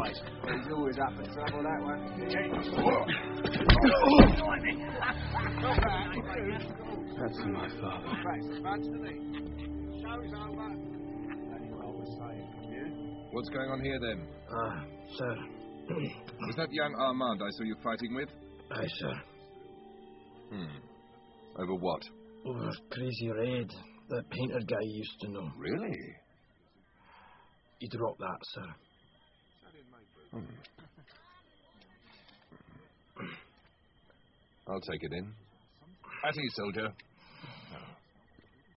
Christ. Well, he's always up for trouble, that one. That's my father. What's going on here, then? Sir. Was that young Armand I saw you fighting with? Aye, sir. Over what? Over Crazy Red, that painter guy used to know. Really? He dropped that, sir. I'll take it in. At ease, soldier.